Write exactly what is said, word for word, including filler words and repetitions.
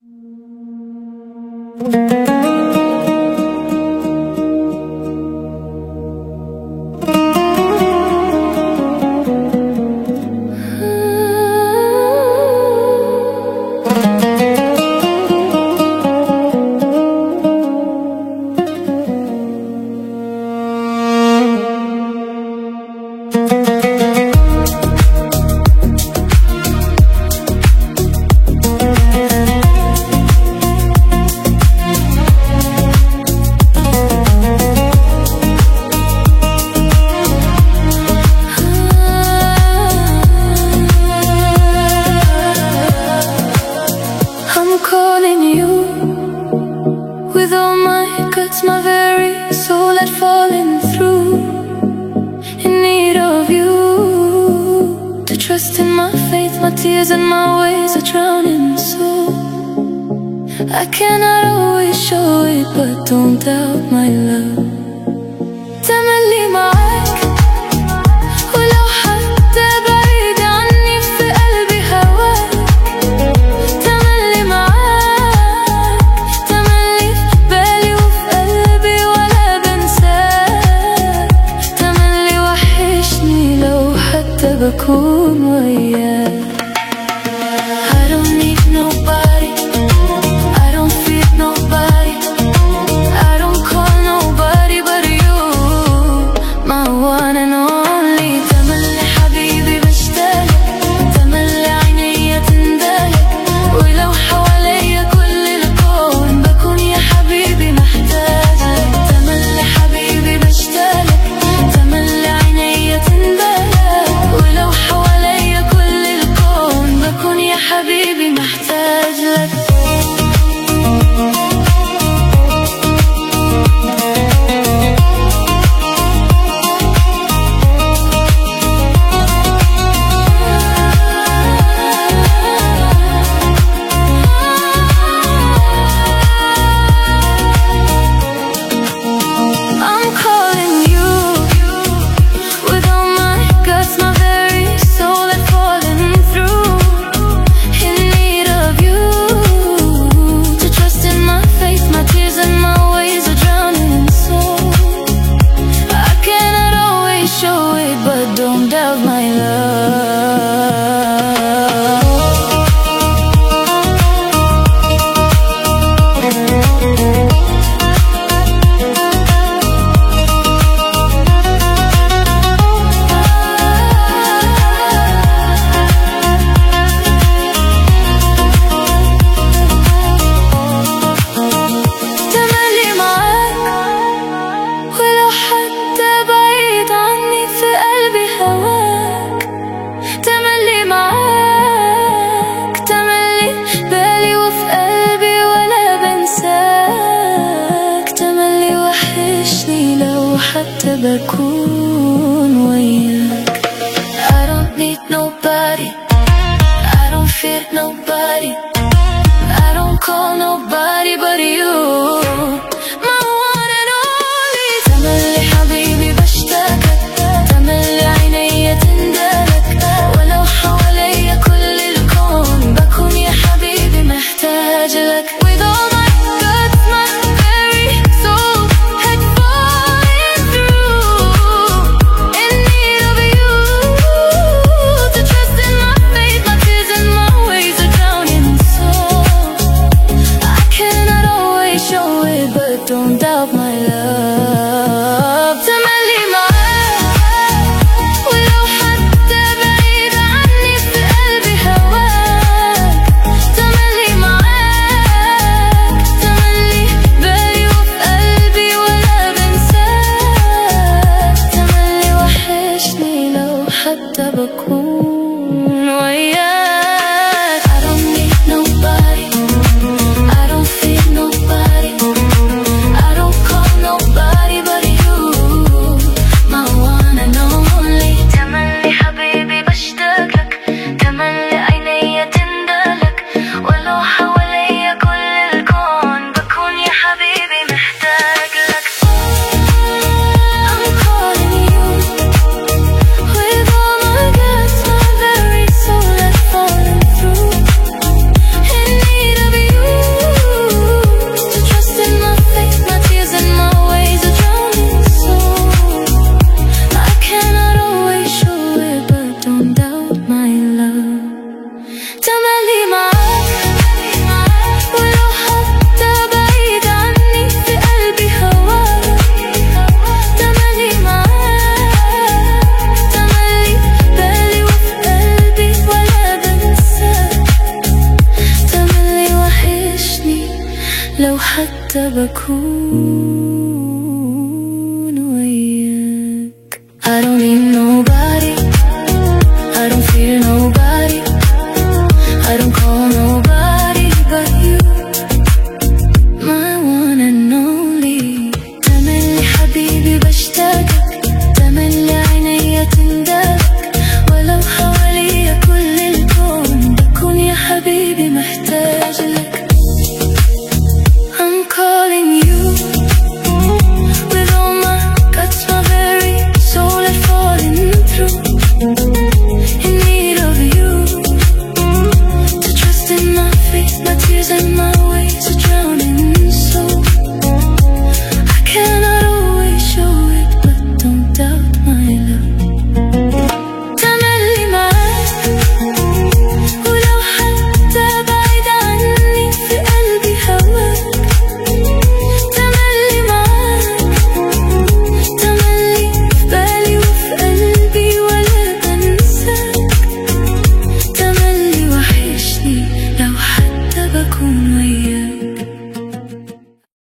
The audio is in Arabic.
I'm calling you with all my guts, my very soul had fallen through, in need of you, to trust in my faith. My tears and my ways are drowning, so I cannot always show it, but don't doubt my love. تملي معاك ولو حتى بعيد عني، في قلبي هواك. تملي معاك، تملي في بالي وفي قلبي ولا بنساك. تملي وحشني لو حتى بكون وياك. I don't need nobody, I don't fear nobody, I don't call nobody but you, my one and only. تملي حبيبي بشتاقلك، تملي عينيا تندهلك، ولو حواليا كل الكون بكون يا حبيبي محتاجك. تملي حبيبي بشتاقلك، تملي عينيا تندهلك، ولو حواليا كل الكون بكون يا حبيبي محتاجك. I'm calling you with all my guts, my very soul had fallen through, in need of you, to trust in my faith. My tears and my ways are drowning, so I cannot always show it, but don't doubt my love. تملي معاك ولو حتى بعيد عني، في قلبي هواك. تملي معاك، تملي بالي وفي قلبي ولا بنساك. تملي وحشني لو حتى بكون وياك. I don't need nobody, I don't fear nobody, I don't call nobody but you, my one and only. تملي حبيبي بشتاقلك، تملي عينيا تندهلك، ولو حواليا كل الكون بكون يا حبيبي محتاجلك. With all my guts, my very soul had fallen through, حتى بكون